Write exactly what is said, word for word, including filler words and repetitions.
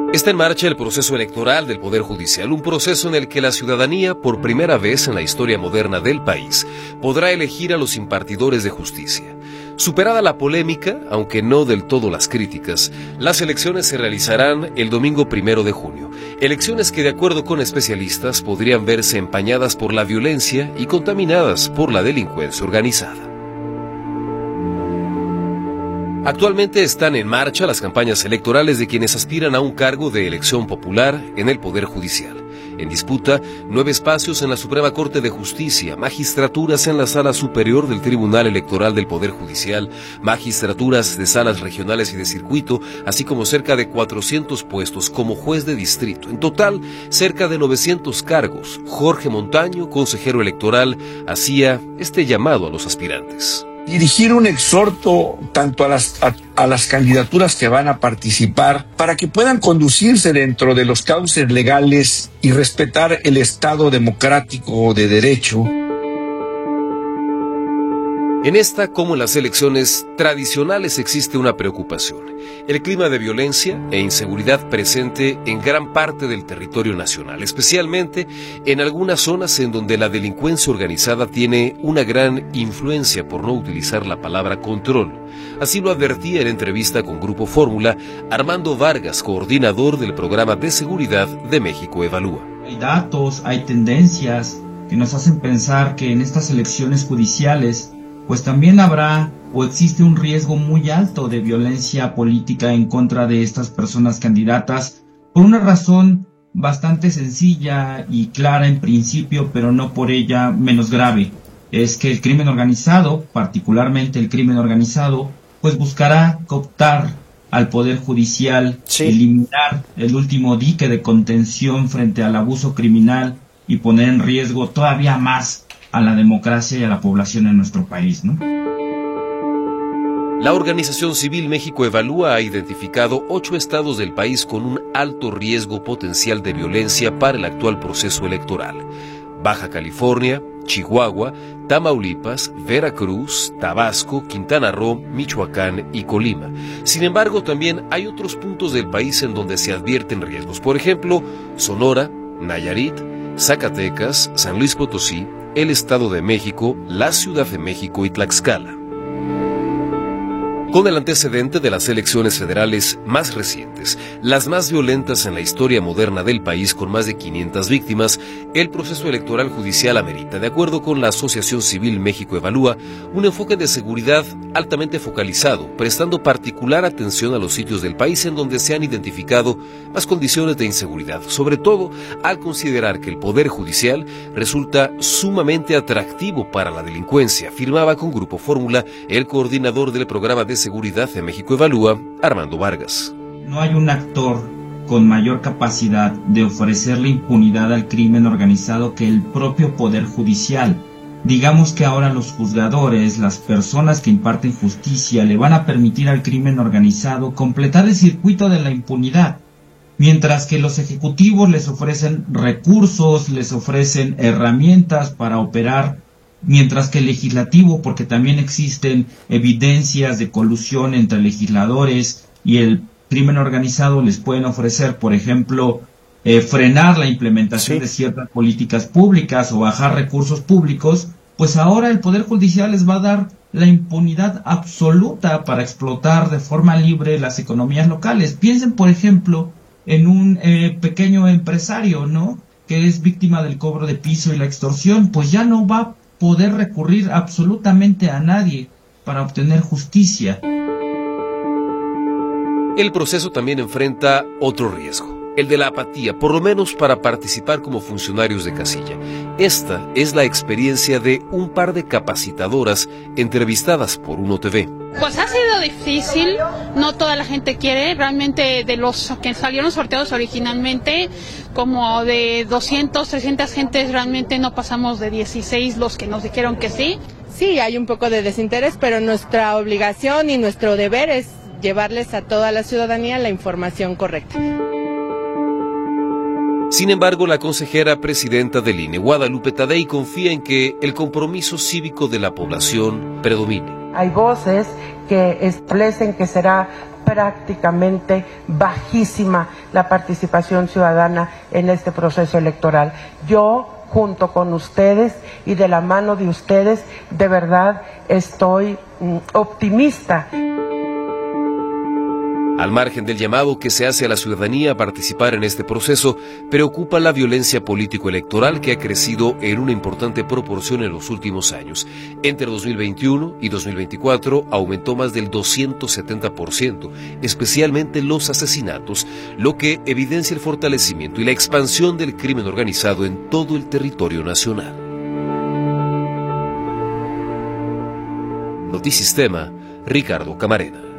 Está en marcha el proceso electoral del Poder Judicial, un proceso en el que la ciudadanía, por primera vez en la historia moderna del país, podrá elegir a los impartidores de justicia. Superada la polémica, aunque no del todo las críticas, las elecciones se realizarán el domingo primero de junio. Elecciones que, de acuerdo con especialistas, podrían verse empañadas por la violencia y contaminadas por la delincuencia organizada. Actualmente están en marcha las campañas electorales de quienes aspiran a un cargo de elección popular en el Poder Judicial. En disputa, nueve espacios en la Suprema Corte de Justicia, magistraturas en la Sala Superior del Tribunal Electoral del Poder Judicial, magistraturas de salas regionales y de circuito, así como cerca de cuatrocientos puestos como juez de distrito. En total, cerca de novecientos cargos. Jorge Montaño, consejero electoral, hacía este llamado a los aspirantes. Dirigir un exhorto tanto a las, a, a las candidaturas que van a participar para que puedan conducirse dentro de los cauces legales y respetar el Estado democrático de derecho. En esta, como en las elecciones tradicionales, existe una preocupación: el clima de violencia e inseguridad presente en gran parte del territorio nacional, especialmente en algunas zonas en donde la delincuencia organizada tiene una gran influencia, por no utilizar la palabra control. Así lo advertía en entrevista con Grupo Fórmula Armando Vargas, coordinador del Programa de Seguridad de México Evalúa. Hay datos, hay tendencias que nos hacen pensar que en estas elecciones judiciales pues también habrá o existe un riesgo muy alto de violencia política en contra de estas personas candidatas, por una razón bastante sencilla y clara en principio, pero no por ella menos grave. Es que el crimen organizado, particularmente el crimen organizado, pues buscará cooptar al Poder Judicial, sí. eliminar el último dique de contención frente al abuso criminal y poner en riesgo todavía más a la democracia y a la población en nuestro país, ¿no? La Organización Civil México Evalúa ha identificado ocho estados del país con un alto riesgo potencial de violencia para el actual proceso electoral: Baja California, Chihuahua, Tamaulipas, Veracruz, Tabasco, Quintana Roo, Michoacán y Colima. Sin embargo, también hay otros puntos del país en donde se advierten riesgos. Por ejemplo, Sonora, Nayarit, Zacatecas, San Luis Potosí, el Estado de México, la Ciudad de México y Tlaxcala. Con el antecedente de las elecciones federales más recientes, las más violentas en la historia moderna del país, con más de quinientas víctimas, el proceso electoral judicial amerita, de acuerdo con la Asociación Civil México Evalúa, un enfoque de seguridad altamente focalizado, prestando particular atención a los sitios del país en donde se han identificado más condiciones de inseguridad, sobre todo al considerar que el Poder Judicial resulta sumamente atractivo para la delincuencia, afirmaba con Grupo Fórmula el coordinador del programa de Seguridad de México Evalúa, Armando Vargas. No hay un actor con mayor capacidad de ofrecerle impunidad al crimen organizado que el propio Poder Judicial. Digamos que ahora los juzgadores, las personas que imparten justicia, le van a permitir al crimen organizado completar el circuito de la impunidad, mientras que los ejecutivos les ofrecen recursos, les ofrecen herramientas para operar, mientras que el legislativo, porque también existen evidencias de colusión entre legisladores y el crimen organizado, les pueden ofrecer, por ejemplo, eh, frenar la implementación sí. de ciertas políticas públicas o bajar recursos públicos, pues ahora el Poder Judicial les va a dar la impunidad absoluta para explotar de forma libre las economías locales. Piensen, por ejemplo, en un eh, pequeño empresario, ¿no?, que es víctima del cobro de piso y la extorsión, pues ya no va a poder recurrir absolutamente a nadie para obtener justicia. El proceso también enfrenta otro riesgo, el de la apatía, por lo menos para participar como funcionarios de casilla. Esta es la experiencia de un par de capacitadoras entrevistadas por Uno T V. Pues ha sido difícil, no toda la gente quiere, realmente de los que salieron sorteados originalmente, como de doscientos, trescientas gentes, realmente no pasamos de dieciséis los que nos dijeron que sí. Sí, hay un poco de desinterés, pero nuestra obligación y nuestro deber es llevarles a toda la ciudadanía la información correcta. Sin embargo, la consejera presidenta del I N E, Guadalupe Tadei, confía en que el compromiso cívico de la población predomine. Hay voces que establecen que será prácticamente bajísima la participación ciudadana en este proceso electoral. Yo, junto con ustedes y de la mano de ustedes, de verdad estoy mm, optimista. Al margen del llamado que se hace a la ciudadanía a participar en este proceso, preocupa la violencia político-electoral que ha crecido en una importante proporción en los últimos años. Entre dos mil veintiuno y dos mil veinticuatro aumentó más del doscientos setenta por ciento, especialmente los asesinatos, lo que evidencia el fortalecimiento y la expansión del crimen organizado en todo el territorio nacional. Notisistema, Ricardo Camarena.